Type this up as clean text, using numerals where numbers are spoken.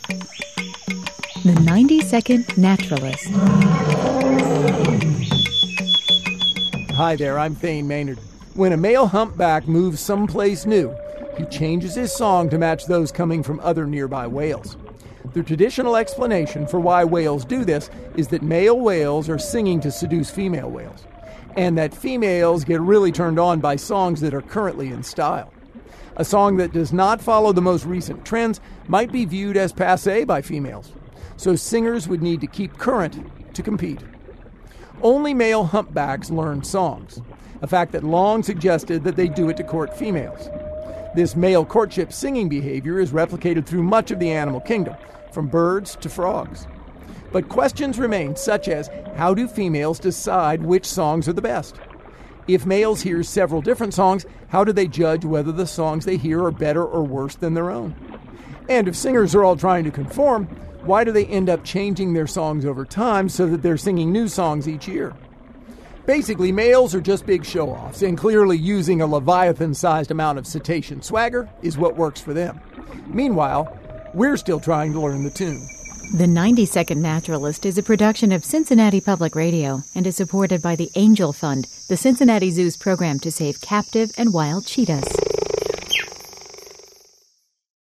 The 90-Second Naturalist. Hi there, I'm Thane Maynard. When a male humpback moves someplace new, he changes his song to match those coming from other nearby whales. The traditional explanation for why whales do this is that male whales are singing to seduce female whales, and that females get really turned on by songs that are currently in style. A song that does not follow the most recent trends might be viewed as passé by females, so singers would need to keep current to compete. Only male humpbacks learn songs, a fact that long suggested that they do it to court females. This male courtship singing behavior is replicated through much of the animal kingdom, from birds to frogs. But questions remain, such as, how do females decide which songs are the best? If males hear several different songs, how do they judge whether the songs they hear are better or worse than their own? And if singers are all trying to conform, why do they end up changing their songs over time so that they're singing new songs each year? Basically, males are just big show-offs, and clearly using a Leviathan-sized amount of cetacean swagger is what works for them. Meanwhile, we're still trying to learn the tune. The 90-Second Naturalist is a production of Cincinnati Public Radio and is supported by the Angel Fund, the Cincinnati Zoo's program to save captive and wild cheetahs.